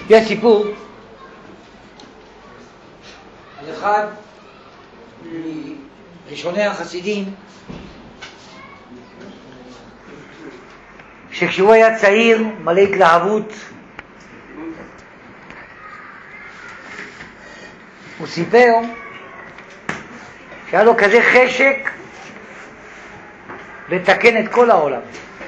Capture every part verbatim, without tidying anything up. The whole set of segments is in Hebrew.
יש סיפור על אחד מראשוני החסידים, שכשהוא היה צעיר מלא התלהבות, הוא סיפר שהיה לו כזה חשק לתקן את כל העולם,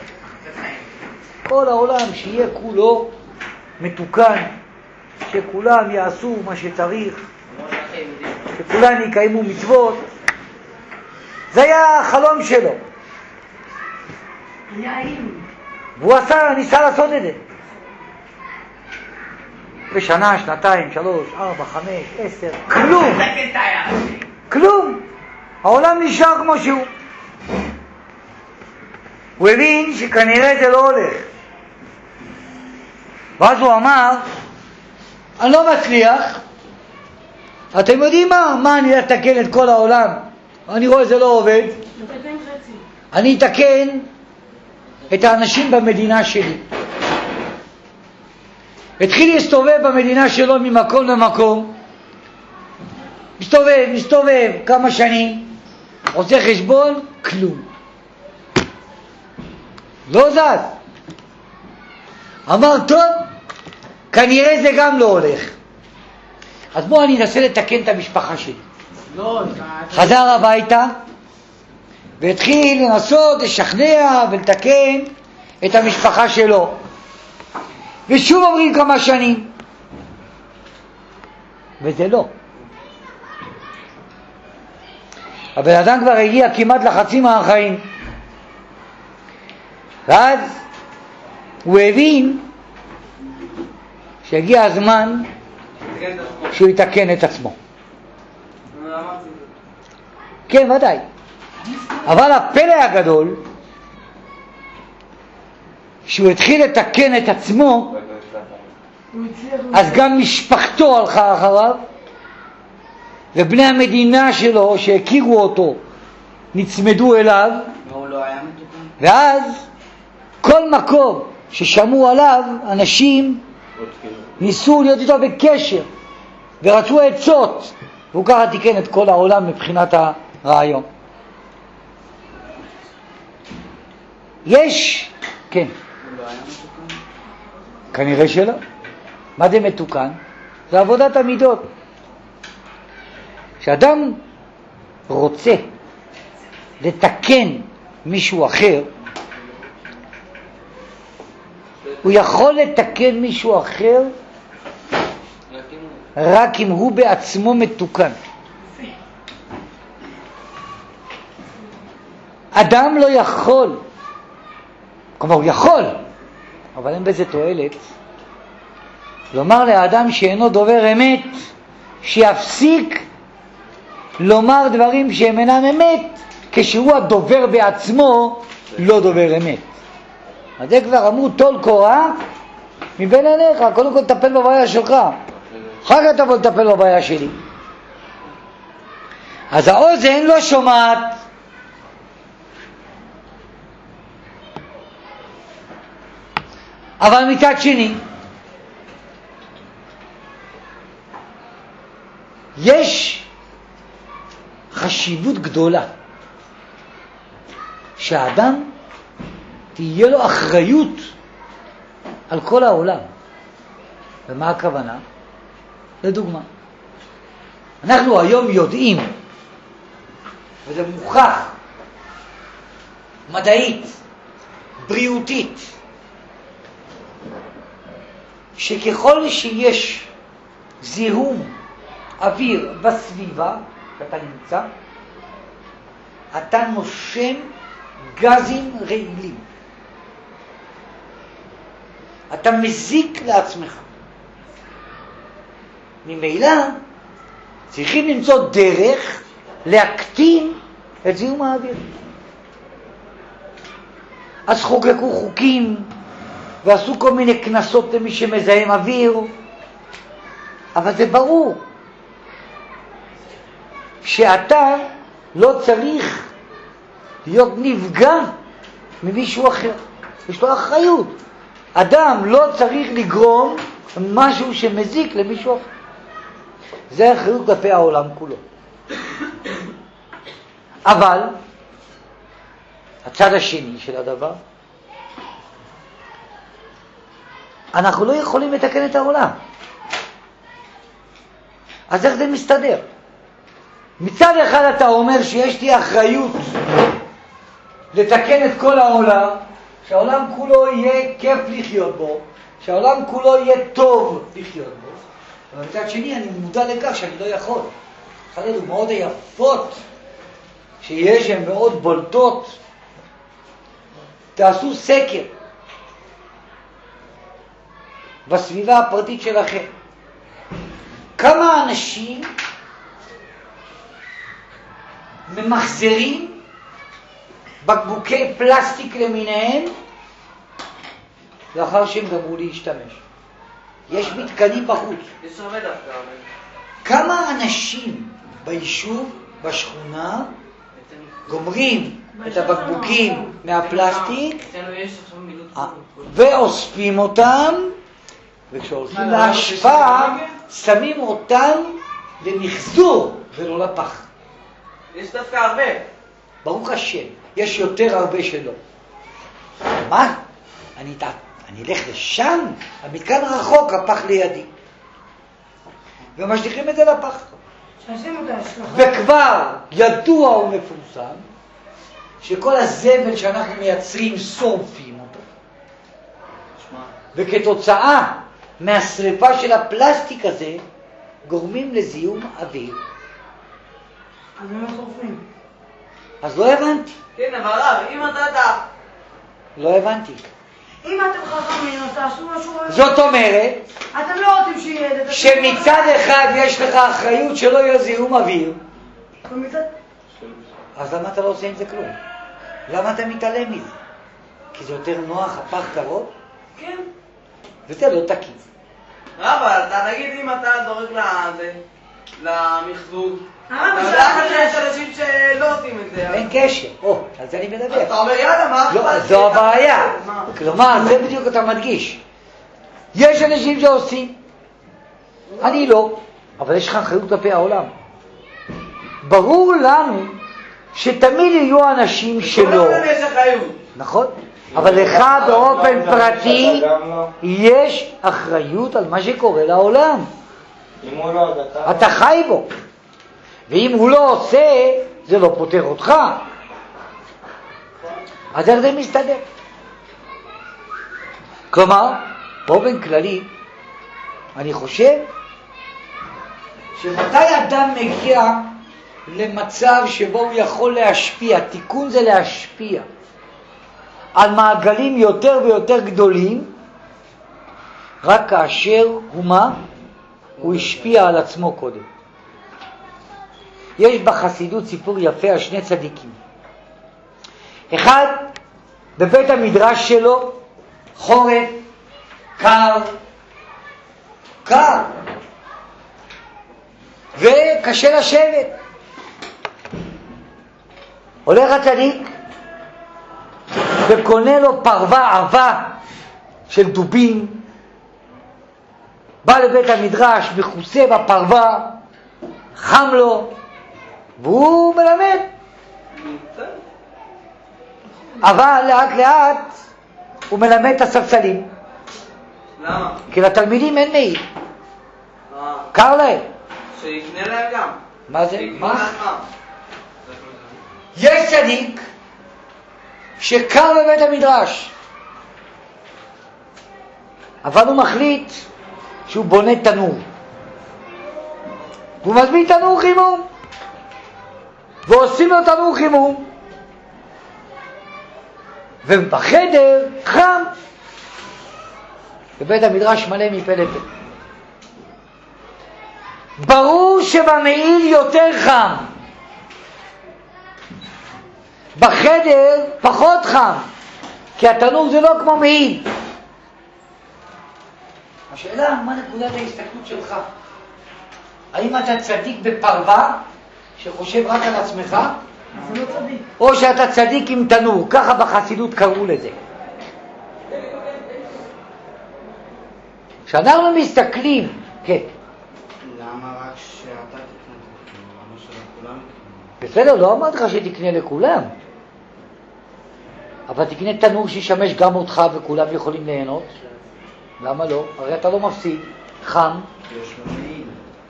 כל העולם שיהיה כולו מתוקן, שכולם יעשו מה שצריך, שכולם יקיימו מצוות. זה היה החלום שלו, והוא עשה, ניסה לעשות את זה בשנה, שנתיים, שלוש, ארבע, חמש, עשר, כלום, כלום. העולם נשאר כמו שהוא. הוא הבין שכנראה זה לא הולך, ואז הוא אמר, אני לא מצליח, אתם יודעים מה? מה אני אתקן את כל העולם? אני רואה זה לא עובד, אני אתקן את האנשים במדינה שלי. התחיל להסתובב במדינה שלו ממקום למקום, מסתובב, מסתובב כמה שנים, עושה חשבון, כלום, לא זז. אמר, טוב, כנראה זה גם לא הולך, אז בוא אני אנסה לתקן את המשפחה שלי. חזר הביתה והתחיל לנסות לשכנע ולתקן את המשפחה שלו, ושוב עוברים כמה שנים וזה לא. הבן אדם כבר הגיע כמעט לחצי מהחיים, ואז הוא הבין שהגיע הזמן שהוא יתקן את עצמו. כן, ודאי. אבל הפלא הגדול, שהוא התחיל לתקן את עצמו, אז גם משפחתו הלכה אחריו, ובני המדינה שלו שהכירו אותו נצמדו אליו, ואז כל מקום ששמעו עליו אנשים ניסו להיות איתו בקשר ורצו עצות, והוא ככה תיקן את כל העולם מבחינת הרעיון. יש, כן, כנראה שלא. מה זה מתוקן? זה עבודת המידות. כשאדם רוצה לתקן מישהו אחר, הוא יכול לתקן מישהו אחר רק אם הוא בעצמו מתוקן. אדם לא יכול, כלומר הוא יכול, אבל אין בזה תועלת, לומר לאדם שאינו דובר אמת שיפסיק לומר דברים שהם אינם אמת, כשהוא הדובר בעצמו לא דובר אמת. אז זה כבר אמרו, טול קורה מבין עיניך, קודם כל תטפל בבעיה שלך, אחר כך תבוא לטפל בבעיה שלי. אז האוזן לא שומעת, אבל מצד שני יש חשיבות גדולה שהאדם תהיה לו אחריות על כל העולם. ומה הכוונה? לדוגמה, אנחנו היום יודעים, וזה מוכח מדעית, בריאותית, שככל שיש זיהום אוויר בסביבה שאתה נמצא, אתה נושם גזים רעילים, אתה מזיק לעצמך. ממילא צריכים למצוא דרך להקטין את זיהום האוויר. אז חוקקו חוקים ועשו כל מיני כנסות למי שמזהם אוויר, אבל זה ברור שאתה לא צריך להיות נפגע ממישהו אחר. יש לו אחריות. אדם לא צריך לגרום משהו שמזיק למישהו אחר. זה אחריות כלפי העולם כולו. אבל הצד השני של הדבר, אנחנו לא יכולים לתקן את העולם. אז איך זה מסתדר? מצד אחד אתה אומר שיש לי אחריות לתקן את כל העולם, שהעולם כולו יהיה כיף לחיות בו, שהעולם כולו יהיה טוב לחיות בו. אבל מצד שני אני מודע לכך שאני לא יכול. אחת הדוגמאות היפות שיש הן מאוד בולטות. תעשו סקר בסביבה הפרטית שלכם. כמה אנשים ממחזרים בקבוקי פלסטיק למיניהם לאחר שהם גמרו להשתמש? יש מתקנים בחוץ. יש הרבה דווקא. כמה אנשים ביישוב, בשכונה, גומרים את הבקבוקים מהפלסטיק ואוספים אותם, וכשהולכים להשפעה שמים אותם למחזור ולא לפח. יש דווקא הרבה. ברוך השם, יש יותר הרבה שלא. מה? אני, אני אלך לשם? המתקן רחוק, הפח לידי. ומשליכים את זה לפח. וכבר ידוע ומפורסם שכל הזבל שאנחנו מייצרים שורפים אותו. וכתוצאה מהשריפה של הפלסטיק הזה גורמים לזיהום אוויר. אז הם לא שורפים. אז לא הבנתי. כן, אבל רב, אם אתה אתה... לא הבנתי. אם אתם חכמים, אז תעשו משהו... זאת אומרת, אתם לא רוצים שיהיה... שמצד אחד יש לך אחריות שלא יהיה זיהום אוויר, ומצד... אז למה אתה לא עושה עם זה כלום? למה אתה מתעלם מזה? כי זה יותר נוח, הפח קרוב? כן. וזה לא תקין. אבל אתה נגיד אם אתה זורק לזה, למחזור, אה, אתה יודע שיש אנשים שלא עושים את זה. אין קשר. או, על זה אני אז מדבר. אתה אומר יאללה, מה לא, אכפת? זו הבעיה. מה? כלומר, זה בדיוק אתה מדגיש. יש אנשים שעושים, אני לא, אבל יש לך אחריות כלפי העולם. ברור לנו שתמיד יהיו אנשים שלא. כל הזמן יש אחריות. נכון? אבל לך באופן פרטי יש אחריות על מה שקורה לעולם. אתה חי בו. ואם הוא לא עושה, זה לא פותר אותך. אז איך זה מסתדר? כלומר, באופן כללי, אני חושב שמתי אדם מגיע למצב שבו הוא יכול להשפיע, תיקון זה להשפיע על מעגלים יותר ויותר גדולים, רק כאשר הוא מה? הוא השפיע על עצמו קודם. יש בחסידות סיפור יפה על שני צדיקים. אחד, בבית המדרש שלו, חורף, קר, קר, וקשה לשבת. הולך הצדיק וקונה לו פרווה עבה של דובים, בא לבית המדרש, מכוסה בפרווה, חם לו, והוא מלמד. אבל לאט לאט הוא מלמד את הספסלים. למה? כי לתלמידים אין מעיל. מה? קר להם. שיקנה להם גם. מה זה? שיקנו מה? לעצמם. יש צדיק שקר בבית המדרש, אבל הוא מחליט שהוא בונה תנור. והוא מזמין תנור חימום. ועושים לו תנור חימום. ובחדר חם. בבית המדרש מלא מפה לפה. ברור שבמעיל יותר חם. בחדר פחות חם. כי התנור זה לא כמו מעיל. השאלה, מה נקודת ההסתכלות שלך? האם אתה צדיק בפרווה, שחושב רק על עצמך? זה לא צדיק. או שאתה צדיק עם תנור, ככה בחסידות קראו לזה. כשאנחנו מסתכלים, כן. למה רק שאתה תקנה? למה שלכולם תקנה? בסדר, לא אמרתי לך שתקנה לכולם. אבל תקנה תנור שישמש גם אותך וכולם יכולים ליהנות. למה לא? הרי אתה לא מפסיד. חם. יש לו מעיל.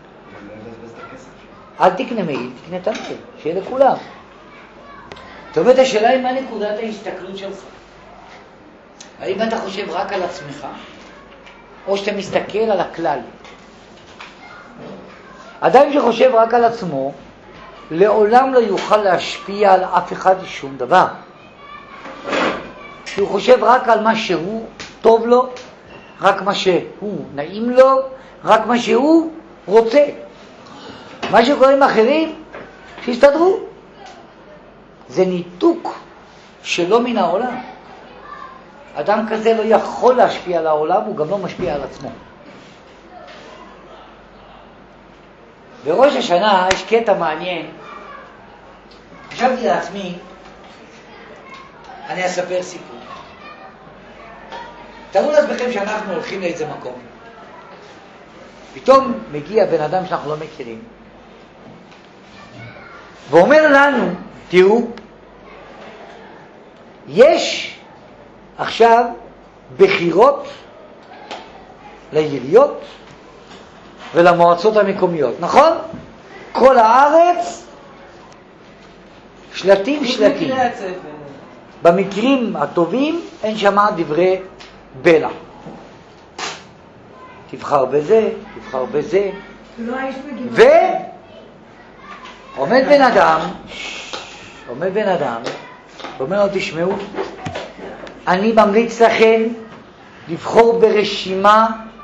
אל תקנה מעיל, תקנה תנור, שיהיה לכולם. זאת אומרת, השאלה היא מה נקודת ההסתכלות שלך. האם אתה חושב רק על עצמך, או שאתה מסתכל על הכלל? אדם שחושב רק על עצמו, לעולם לא יוכל להשפיע על אף אחד שום דבר. כי הוא חושב רק על מה שהוא טוב לו, רק מה שהוא נעים לו, רק מה שהוא רוצה. מה שקורה עם אחרים, שיסתדרו. זה ניתוק שלא מן העולם. אדם כזה לא יכול להשפיע על העולם, הוא גם לא משפיע על עצמו. בראש השנה יש קטע מעניין. חשבתי לעצמי, אני אספר סיפור. תראו לעצמכם שאנחנו הולכים לאיזה מקום. פתאום מגיע בן אדם שאנחנו לא מכירים, ואומר לנו, תראו, יש עכשיו בחירות לעיריות ולמועצות המקומיות, נכון? כל הארץ שלטים שלטים. במקרים הטובים אין שם דברי בלע. תבחר בזה, תבחר בזה. ועומד בן אדם, עומד בן אדם, ואומר לו, תשמעו, אני ממליץ לכם לבחור ברשימה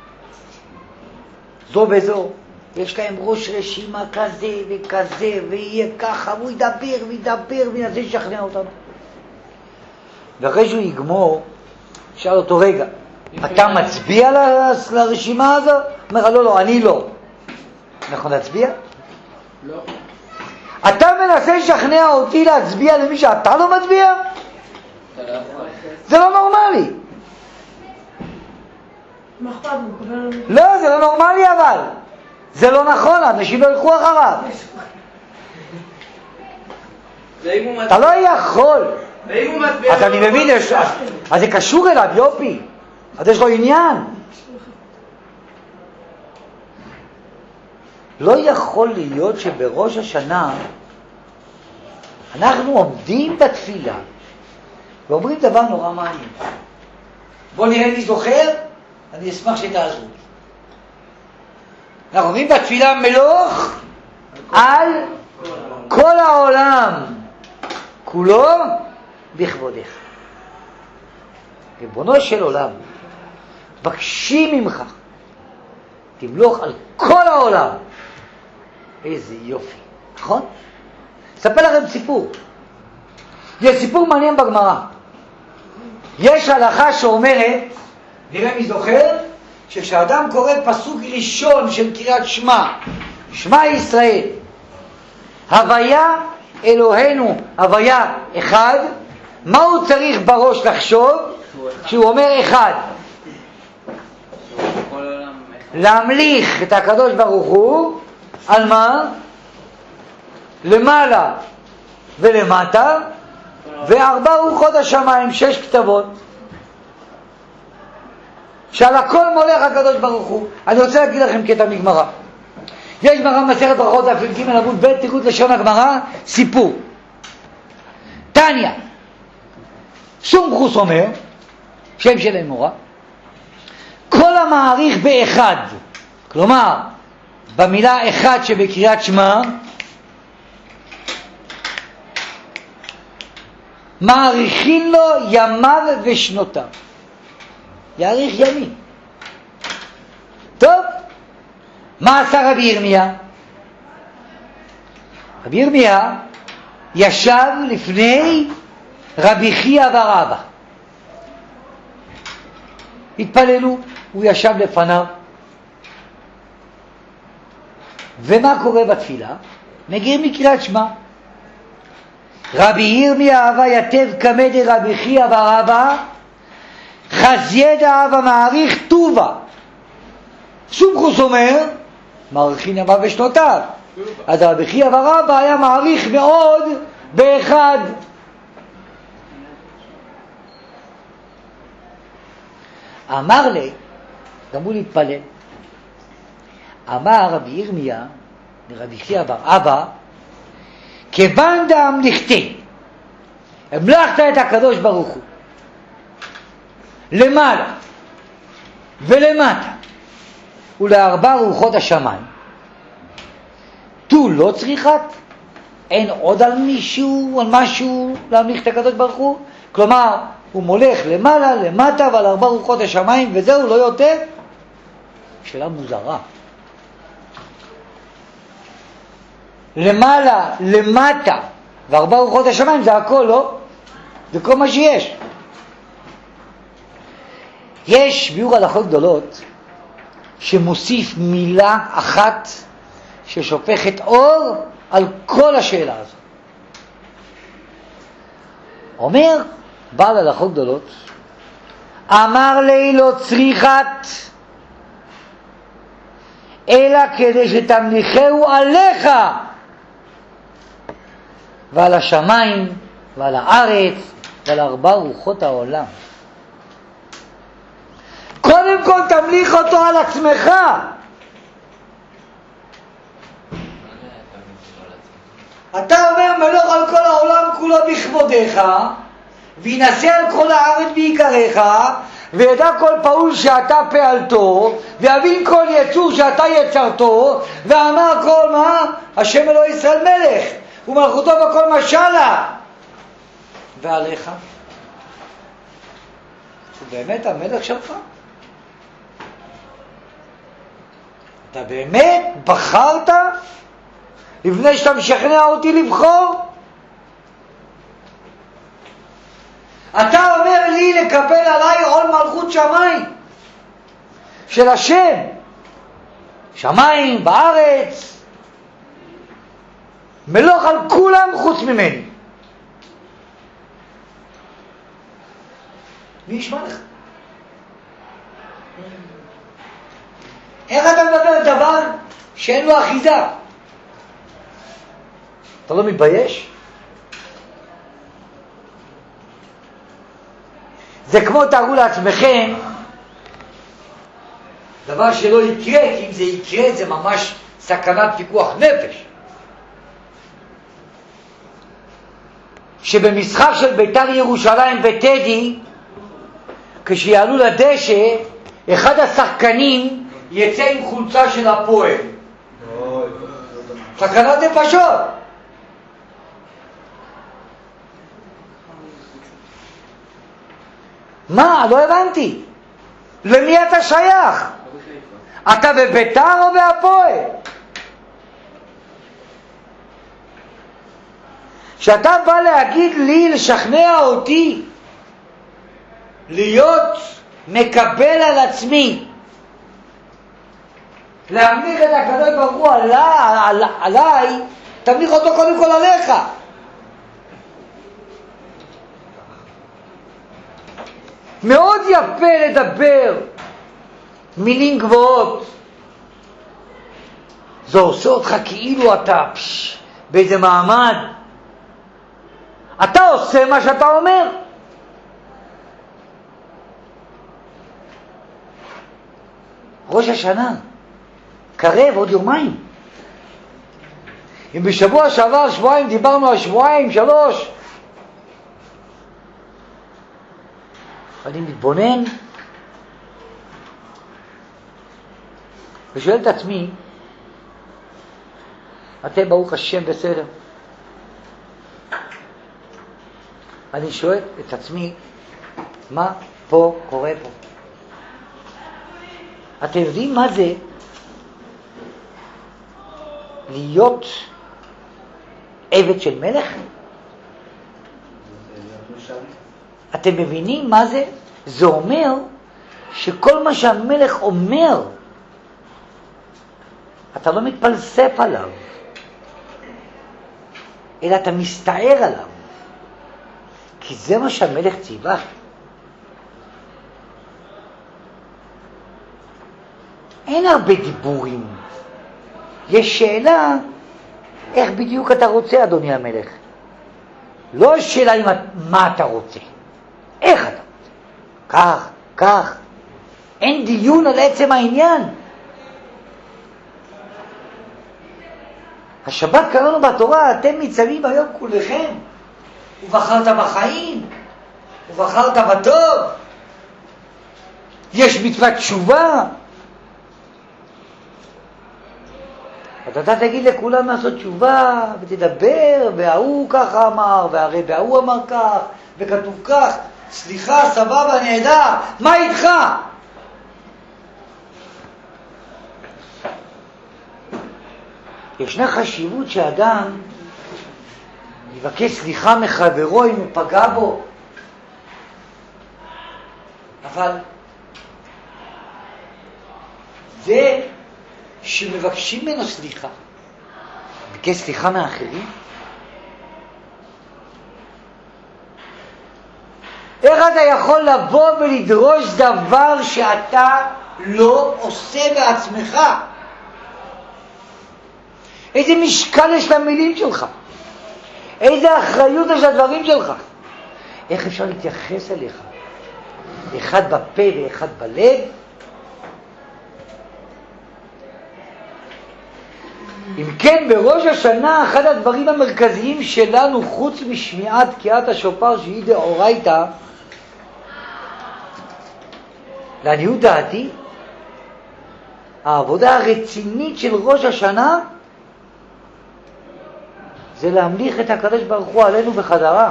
זו וזו. יש להם ראש רשימה כזה וכזה, ויהיה ככה, והוא ידבר וידבר וינסה לשכנע אותנו. ואחרי שהוא יגמור, שאל אותו, רגע, אתה מצביע ל- לרשימה הזו? אומר, לא, לא, אני לא. אנחנו נצביע? לא. אתה מנסה לשכנע אותי להצביע למי שאתה לא מצביע? זה לא נורמלי. מה אכפת לו? מקבל... לא, זה לא נורמלי אבל. זה לא נכון, אנשים לא ילכו אחריו. אתה לא יכול. ואם הוא מצביע... אז אני מבין, יש- אז- אז זה קשור אליו, יופי. אז יש לו עניין. לא יכול להיות שבראש השנה אנחנו עומדים בתפילה ואומרים דבר נורא מעניין. בוא נראה לי זוכר, אני אשמח שתעזרו. אנחנו עומדים בתפילה מלוך על כל העולם כולו בכבודך. ריבונו של עולם, מבקשים ממך, תמלוך על כל העולם. איזה יופי, נכון? אספר לכם סיפור. יש סיפור מעניין בגמרא. יש הלכה שאומרת, נראה מי זוכר, שכשאדם קורא פסוק ראשון של קריאת שמע, שמע ישראל, הוויה אלוהינו, הוויה אחד, מה הוא צריך בראש לחשוב? כשהוא אומר אחד. להמליך את הקדוש ברוך הוא, על מה? למעלה ולמטה, וארבע רוחות השמיים, שש כתבות, שעל הכל מולך הקדוש ברוך הוא. אני רוצה להגיד לכם קטע מגמרא. יש גמרא מסכת ברכות דף ג' עמוד ב', תראו את לשון הגמרא, סיפור. תניא, סומכוס אומר, שם של אמורה, כל המעריך באחד, כלומר במילה אחד שבקריאת שמע, מעריכים לו ימיו ושנותיו. יאריך ימים. טוב, מה עשה רבי ירמיה? רבי ירמיה ישב לפני רבי חייא בר אבא. התפללו, הוא ישב לפניו. ומה קורה בתפילה? מגיעים מקריאת שמע. רבי ירמיה אבא יתב כמד רבי חייא בר אבא, חזייה דאבא מעריך טובה. סומכוס אומר, מעריכין ימיו ושנותיו. אז רבי חייא בר אבא היה מעריך מאוד באחד. אמר לי, גם הוא להתפלל, אמר רבי ירמיה לרבי חייא בר אבא, כיוון דהמליכתי, המלכת את הקדוש ברוך הוא למעלה ולמטה ולארבע רוחות השמיים, תו לא צריכת, אין עוד על מישהו, על משהו להמליך את הקדוש ברוך הוא? כלומר, הוא מולך למעלה, למטה ועל ארבע רוחות השמיים וזהו, לא יותר? שאלה מוזרה. למעלה, למטה וארבע רוחות השמיים זה הכל, לא? זה כל מה שיש. יש ביאור הלכות גדולות שמוסיף מילה אחת ששופכת אור על כל השאלה הזאת. אומר בעל הלכות גדולות, אמר לי לא צריכת אלא כדי שתמליכהו עליך ועל השמיים ועל הארץ ועל ארבע רוחות העולם. קודם כל תמליך אותו על עצמך. אתה אומר מלוך על כל העולם כולו בכבודך, וינשא על כל הארץ בעיקריך, וידע כל פעול שאתה פעלתו, ויבין כל יצור שאתה יצרתו, ואמר כל מה? השם אלוהי ישראל מלך, ומלכותו בכל משלה. ועליך? הוא באמת המלך שלך? אתה באמת בחרת לפני שאתה משכנע אותי לבחור? אתה אומר לי לקבל עליי עול מלכות שמיים של השם, שמיים בארץ, מלוך על כולם חוץ ממני. מי ישמע לך? איך אתה מדבר דבר שאין לו אחיזה? אתה לא מתבייש? זה כמו תארו לעצמכם דבר שלא יקרה, כי אם זה יקרה זה ממש סכנת פיקוח נפש. שבמשחק של בית"ר ירושלים בטדי, כשיעלו לדשא, אחד השחקנים יצא עם חולצה של הפועל. סכנת נפשות. מה? לא הבנתי. למי אתה שייך? אתה בבית"ר או בהפועל? שאתה בא להגיד לי, לשכנע אותי, להיות מקבל על עצמי, להמליך את הקדוש ברוך הוא עליי, על, עליי, תמליך אותו קודם כל עליך. מאוד יפה לדבר מילים גבוהות, זה עושה אותך כאילו אתה פש, באיזה מעמד. אתה עושה מה שאתה אומר. ראש השנה קרב עוד יומיים. אם בשבוע שעבר שבועיים דיברנו על שבועיים שלוש, אני מתבונן ושואל את עצמי, אתם ברוך השם בסדר? אני שואל את עצמי, מה פה קורה פה? אתם יודעים מה זה להיות עבד של מלך? אתם מבינים מה זה? זה אומר שכל מה שהמלך אומר, אתה לא מתפלסף עליו, אלא אתה מסתער עליו, כי זה מה שהמלך ציווה. אין הרבה דיבורים. יש שאלה, איך בדיוק אתה רוצה, אדוני המלך? לא שאלה עם מה אתה רוצה, איך אתה רוצה. כך, כך. אין דיון על עצם העניין. השבת קראנו בתורה, אתם מצווים היום כולכם, ובחרת בחיים, ובחרת בטוב. יש מצוות תשובה. אז אתה תגיד לכולם לעשות תשובה, ותדבר, והוא ככה אמר, והרי והוא אמר כך, וכתוב כך, סליחה, סבבה, נהדר, מה איתך? ישנה חשיבות שאדם יבקש סליחה מחברו אם הוא פגע בו, אבל זה שמבקשים ממנו סליחה, בקש סליחה מאחרים, איך אתה יכול לבוא ולדרוש דבר שאתה לא עושה בעצמך? איזה משקל יש למילים שלך? איזה אחריות יש לדברים שלך? איך אפשר להתייחס אליך? אחד בפה ואחד בלב? אם כן, בראש השנה אחד הדברים המרכזיים שלנו, חוץ משמיעת תקיעת השופר שהיא דאורייתא, לעניות דעתי, העבודה הרצינית של ראש השנה זה להמליך את הקדוש ברוך הוא עלינו בחזרה.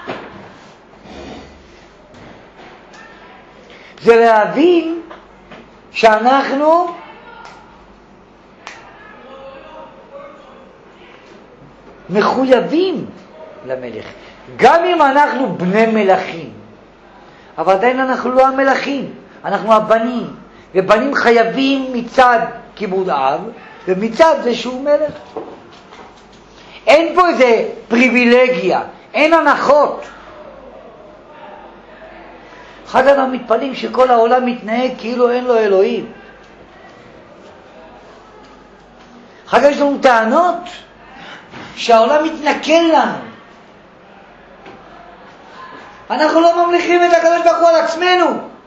זה להבין שאנחנו מחויבים למלך, גם אם אנחנו בני מלכים, אבל עדיין אנחנו לא המלכים, אנחנו הבנים, ובנים חייבים מצד כיבוד אב ומצד זה שהוא מלך. אין פה איזה פריבילגיה, אין הנחות. אחד אנחנו מתפלאים שכל העולם מתנהג כאילו אין לו אלוהים. אחר כך יש לנו טענות שהעולם מתנכל לנו. אנחנו לא ממליכים את הקדוש ברוך הוא על עצמנו.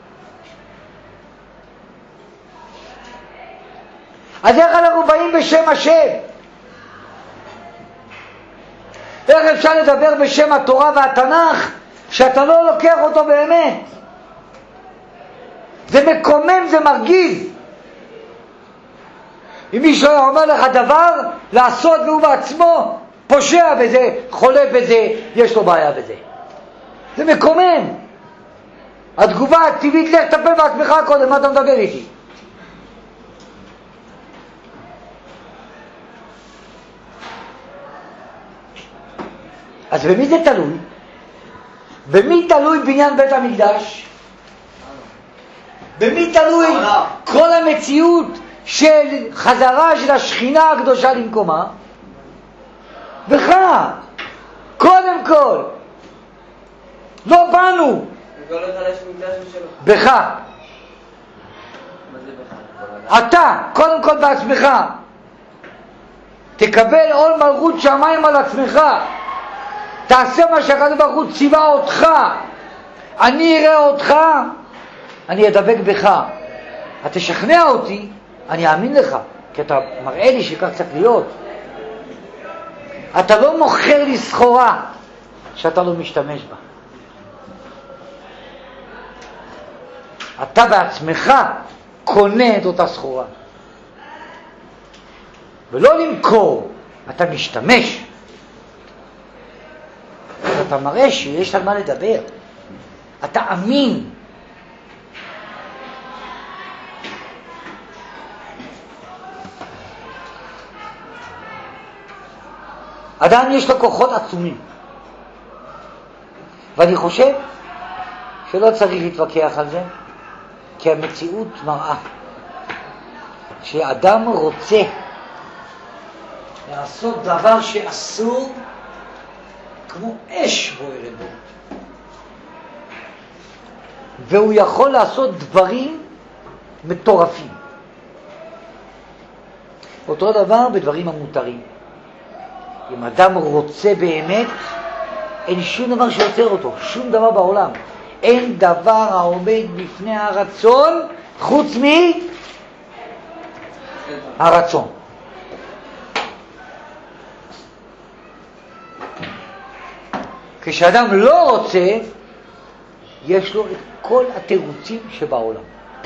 אז איך אנחנו באים בשם השם? איך אפשר לדבר בשם התורה והתנ"ך שאתה לא לוקח אותו באמת? זה מקומם, זה מרגיז. אם מישהו אומר לך דבר לעשות והוא בעצמו פושע בזה, חולה בזה, יש לו בעיה בזה, זה מקומם. התגובה הטבעית, לך תטפל בעצמך קודם, מה אתה מדבר איתי? אז במי זה תלוי? במי תלוי בניין בית המקדש? במי תלוי כל המציאות של חזרה של השכינה הקדושה למקומה? בך, קודם כל. לא בנו, בך. אתה, קודם כל בעצמך. תקבל עול מלכות שמיים על עצמך. תעשה מה שהקדוש ברוך הוא ציווה אותך. אני אראה אותך, אני אדבק בך. אתה תשכנע אותי, אני אאמין לך, כי אתה מראה לי שכך צריך להיות. אתה לא מוכר לי סחורה שאתה לא משתמש בה. אתה בעצמך קונה את אותה סחורה. ולא למכור, אתה משתמש. אתה מראה שיש על מה לדבר. אתה אמין. אדם יש לו כוחות עצומים. ואני חושב שלא צריך להתווכח על זה, כי המציאות מראה שאדם רוצה לעשות דבר שאסור, כמו אש בוערת בו, והוא יכול לעשות דברים מטורפים. אותו דבר בדברים המותרים. אם אדם רוצה באמת, אין שום דבר שיוצר אותו, שום דבר בעולם. אין דבר העומד בפני הרצון חוץ מהרצון. כשאדם לא רוצה, יש לו את כל התירוצים שבעולם.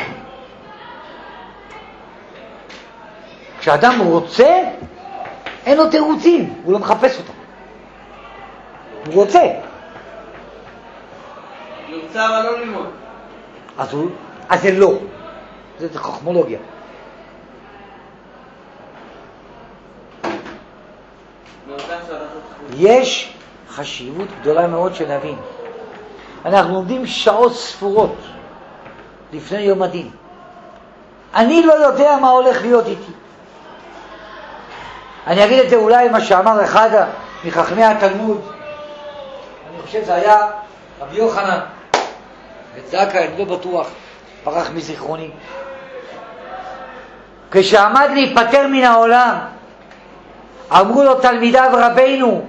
כשאדם רוצה, אין לו תירוצים, הוא לא מחפש אותם. הוא רוצה. ירצה אבל לא ללמוד. אז, הוא, אז זה לא. זה, זה חכמולוגיה. יש חשיבות גדולה מאוד שנבין. אנחנו עומדים שעות ספורות לפני יום הדין. אני לא יודע מה הולך להיות איתי. אני אגיד את זה אולי מה שאמר אחד מחכמי התלמוד. אני חושב זה היה רבי יוחנן וצדקה, אני לא בטוח, ברח מזיכרוני. כשעמד להיפטר מן העולם, אמרו לו תלמידיו רבינו,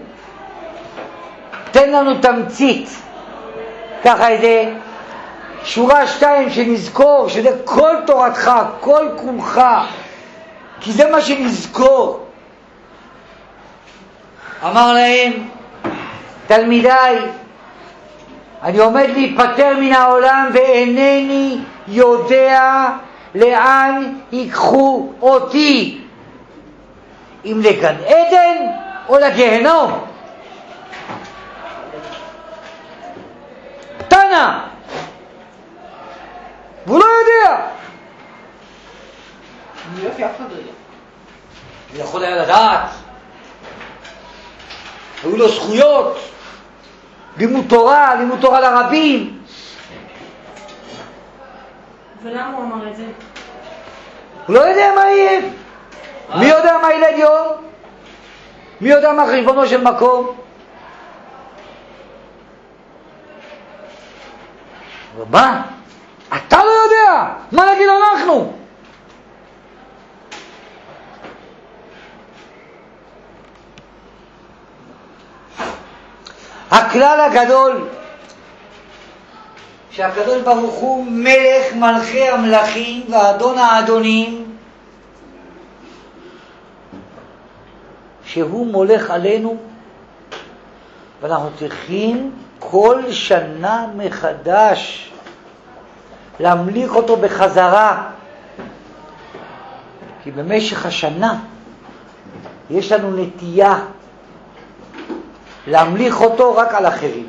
תן לנו תמצית, ככה איזה שורה שתיים שנזכור שזה כל תורתך, כל כולך, כי זה מה שנזכור. אמר להם, תלמידיי, אני עומד להיפטר מן העולם ואינני יודע לאן ייקחו אותי, אם לגן עדן או לגיהנום. תנא, והוא לא יודע. אני יופי, אף אחד לא יודע. הוא יכול היה לדעת, היו לו זכויות, לימוד תורה, לימוד תורה לרבים. ולמה הוא אמר את זה? הוא לא יודע מה יהיה. מי יודע מה ילד יום? מי יודע מה חשבונו של מקום? ומה? אתה לא יודע? מה נגיד אנחנו? הכלל הגדול שהקדוש ברוך הוא מלך מלכי המלכים ואדון האדונים, שהוא מולך עלינו, ואנחנו צריכים כל שנה מחדש להמליך אותו בחזרה, כי במשך השנה יש לנו נטייה להמליך אותו רק על אחרים,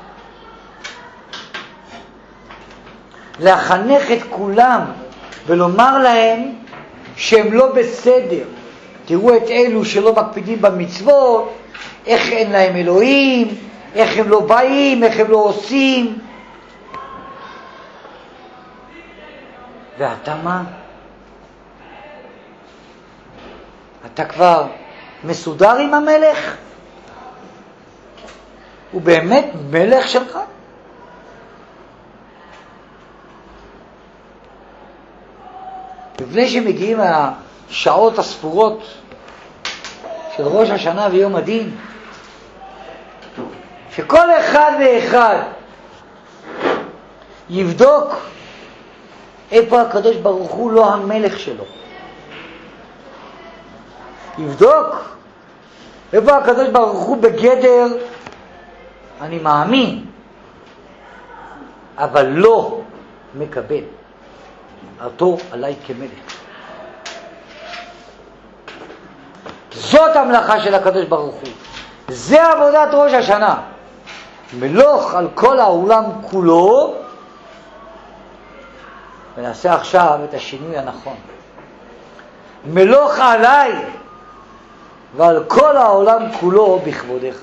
לחנך את כולם ולומר להם שהם לא בסדר. תראו את אלו שלא מקפידים במצוות, איך אין להם אלוהים, איך הם לא באים, איך הם לא עושים. ואתה מה? אתה כבר מסודר עם המלך? הוא באמת מלך שלך? לפני שמגיעים השעות הספורות של ראש השנה ויום הדין, שכל אחד ואחד יבדוק איפה הקדוש ברוך הוא לא המלך שלו. יבדוק איפה הקדוש ברוך הוא בגדר אני מאמין אבל לא מקבל אותו עליי כמלך. זאת המלאכה של הקדוש ברוך הוא, זה עבודת ראש השנה, מלוך על כל העולם כולו. ונעשה עכשיו את השינוי הנכון, מלוך עליי ועל כל העולם כולו בכבודך.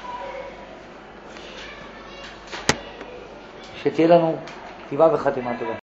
שתהיה לנו כתיבה וחתימה טובה.